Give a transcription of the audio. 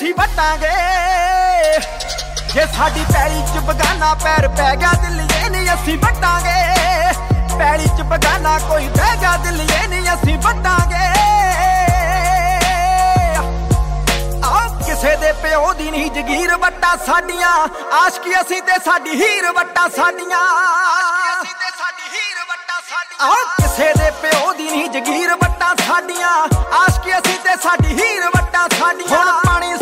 ਅਸੀਂ ਵੱਟਾਂਗੇ ਜੇ ਸਾਡੀ ਪੈਲੀ ਚ ਬਗਾਨਾ ਪੈਰ ਪੈ ਗਿਆ ਦਿੱਲੀਏ ਨੀ ਅਸੀਂ ਵੱਟਾਂਗੇ ਪੈਲੀ ਚ ਬਗਾਨਾ ਕੋਈ ਬਹਿ ਗਿਆ ਦਿੱਲੀਏ ਨੀ ਅਸੀਂ ਵੱਟਾਂਗੇ ਕਿਸੇ ਦੇ ਪਿਓ ਦੀ ਨਹੀਂ ਜਗੀਰ ਵੱਟਾਂ ਸਾਡੀਆਂ ਆਸ਼ਕੀ ਅਸੀਂ ਤੇ ਸਾਡੀ ਹੀਰ ਵੱਟਾਂ ਸਾਡੀਆਂ ਕਿਸੇ ਦੇ ਪਿਓ ਦੀ ਨਹੀਂ ਜਗੀਰ ਵੱਟਾਂ ਸਾਡੀਆਂ ਆਸ਼ਕੀ ਅਸੀਂ ਤੇ ਸਾਡੀ ਹੀਰ ਵੱਟਾਂ ਸਾਡੀਆਂ ਹੁਣ ਪਾਣੀ